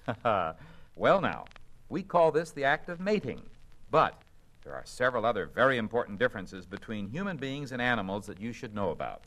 Well, now, we call this the act of mating. But there are several other very important differences between human beings and animals that you should know about.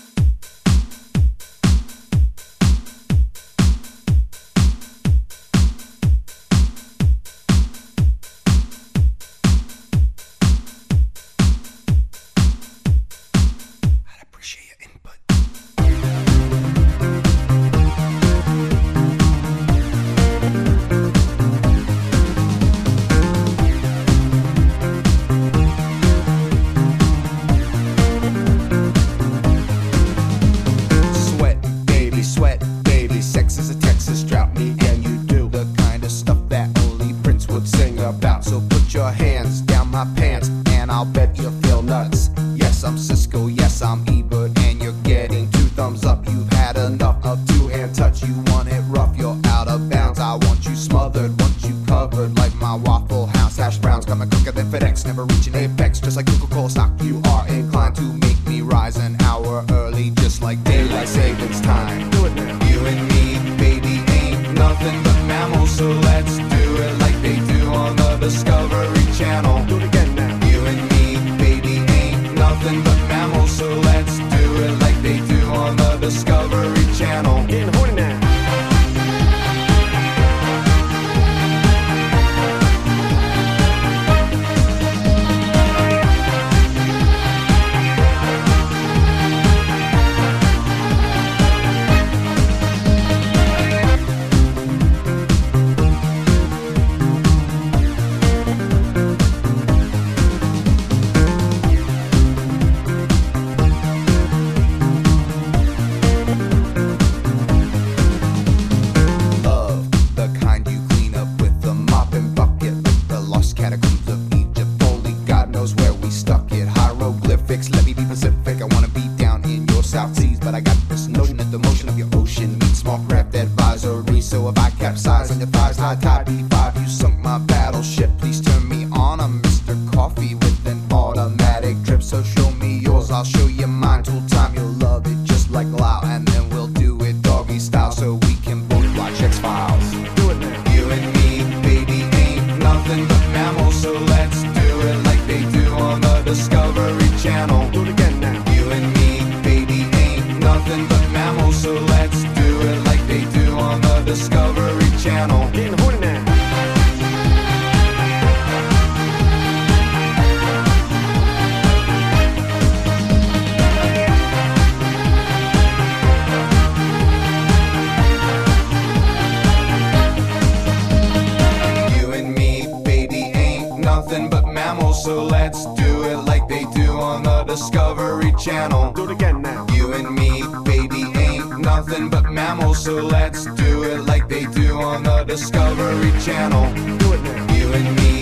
Discovery Channel. Do it again now. You and me, baby, ain't nothing but mammals, so let's do it like they do on the Discovery Channel. Do it now. You and me,